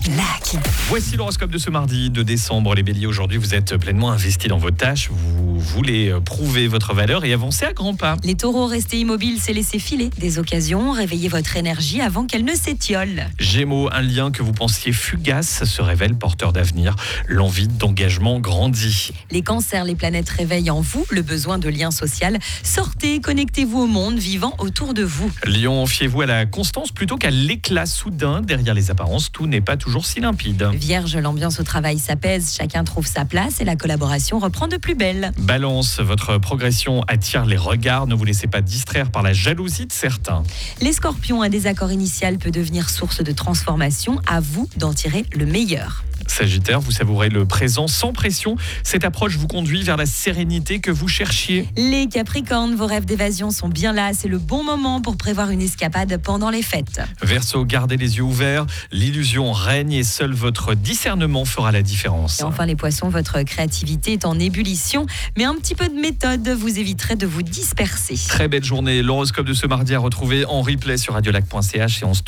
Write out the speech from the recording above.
Lac. Voici l'horoscope de ce mardi 2 décembre. Les béliers, aujourd'hui, vous êtes pleinement investis dans vos tâches. Vous voulez prouver votre valeur et avancer à grands pas. Les taureaux, restez immobiles, c'est laisser filer des occasions. Réveillez votre énergie avant qu'elle ne s'étiole. Gémeaux, un lien que vous pensiez fugace se révèle porteur d'avenir. L'envie d'engagement grandit. Les cancers, les planètes réveillent en vous le besoin de lien social. Sortez, connectez-vous au monde vivant autour de vous. Lion, fiez-vous à la constance plutôt qu'à l'éclat soudain. Derrière les apparences, tout n'est pas toujours si limpide. Vierge, l'ambiance au travail s'apaise, chacun trouve sa place et la collaboration reprend de plus belle. Balance, votre progression attire les regards. Ne vous laissez pas distraire par la jalousie de certains. Les scorpions, un désaccord initial peut devenir source de transformation. À vous d'en tirer le meilleur. Sagittaire, vous savourez le présent sans pression. Cette approche vous conduit vers la sérénité que vous cherchiez. Les capricornes, vos rêves d'évasion sont bien là. C'est le bon moment pour prévoir une escapade pendant les fêtes. Verseau, gardez les yeux ouverts. L'illusion règne et seul votre discernement fera la différence. Et enfin les poissons, votre créativité est en ébullition, mais un petit peu de méthode vous éviterait de vous disperser. Très belle journée. L'horoscope de ce mardi à retrouver en replay sur radiolac.ch et on se